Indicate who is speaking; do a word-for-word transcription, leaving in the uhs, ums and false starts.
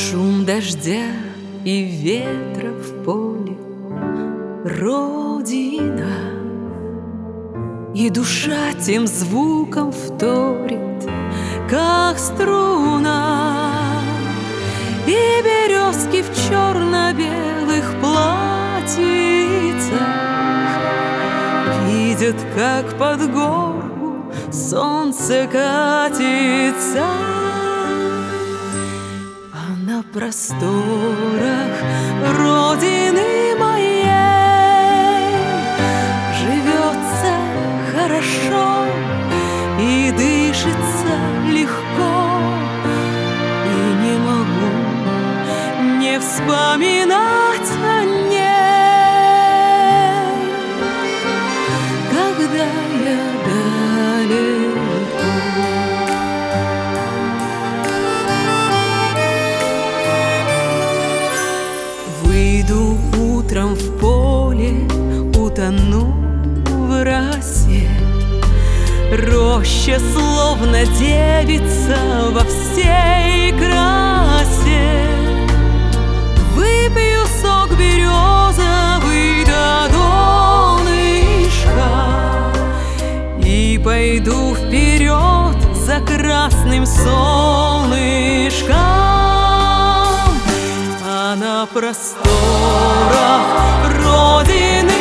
Speaker 1: Шум дождя и ветра в поле, Родина, и душа тем звуком вторит, как струна. И березки в черно-белых платьицах видят, как под гору солнце катится. А на просторах Родины моей живется хорошо и дышится легко. И не могу не вспоминать о ней, когда я далеко. Выйду утром в поле, утону в росе. Роща словно девица во всей красе. Выпью сок березовый до донышка и пойду вперед за красным солнышком. А на просторах Родины